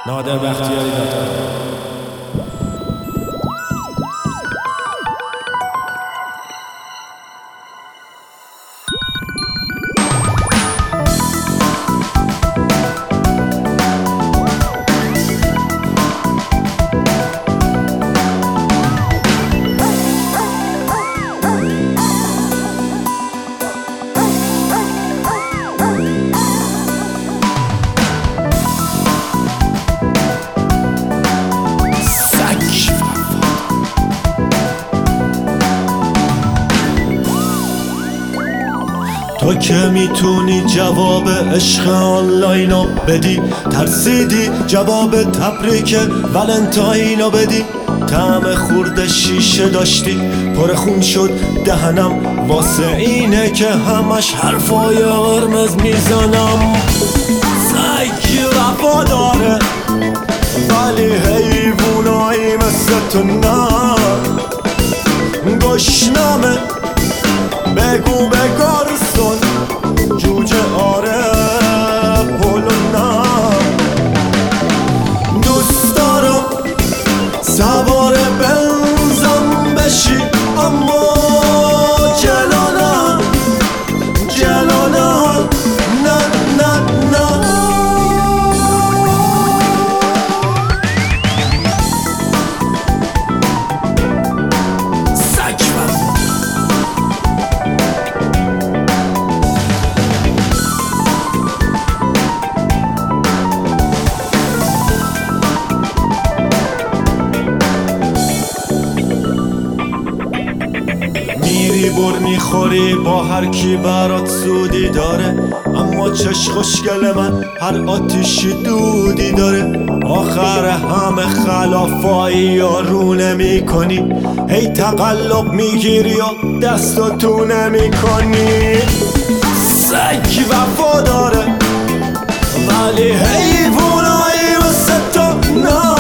نادر بختیاری دادم. تو که میتونی جواب عشق آنلاینو بدی، ترسیدی جواب تبریک ولنتاینو بدی. طعم خورد شیشه داشتی پر خون شد دهنم، واسه اینه که همش حرفای قرمز میزنم. سگ وفا داره ولی حیوانایی مثل تو نه. گشنمه بگو به گارسون جوجه آره پولو نه. دوست دارم سوار بنزم بشی اما جلو نه جلو نه نه نه نه. میری بر میخوری با هر کی برات سودی داره، اما چش خوشگل من هر آتیشی دودی داره. آخر همه خلافایی یا رو نمی کنی، هی تقلب میگیری و دستو تو نمی کنی. سگ وفا داره ولی حیوانایی واسه تو نه.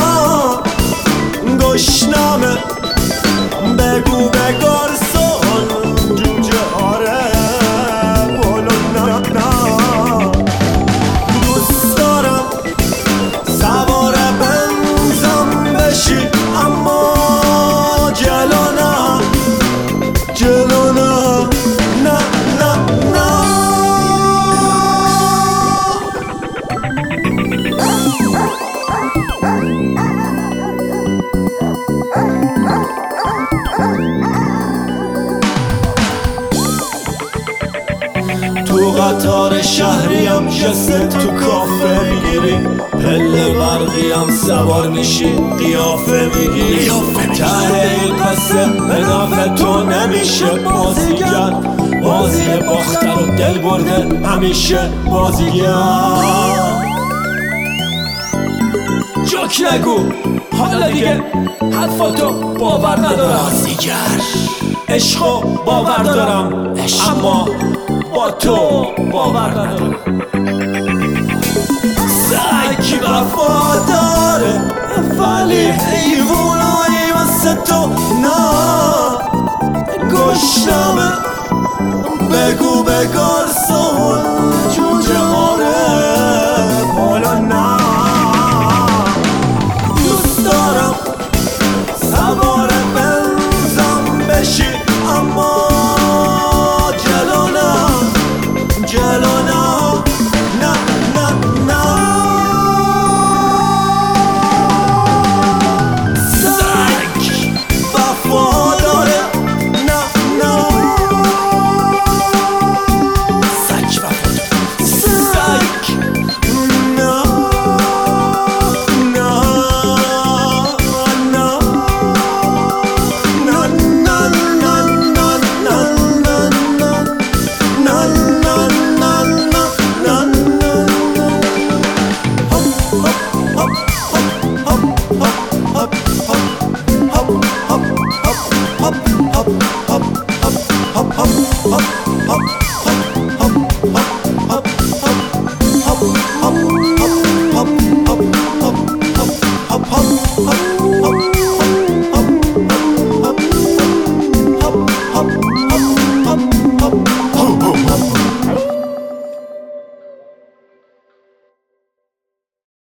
گشنمه بگو به گارسون جوجه آره پولو نه نه. دوست دارم سوار بنزم بشی اما جلو نه جلو نه نه نه نه. تو قطار شهریم جست تو کافه میگیری، پله برقیم سوار میشی قیافه میگیری. ته این قصه به نفع تو نمیشه بازیگر، بازی باختن و دل برده همیشه بازیگر. جوک نگو حالا دیگه حرفاتو باور ندارم. بازیگر عشقو باور دارم اما با تو باور ندارم. سگ وفا داره ولی حیوانایی مثل تو نه. گشنمه بگو به گار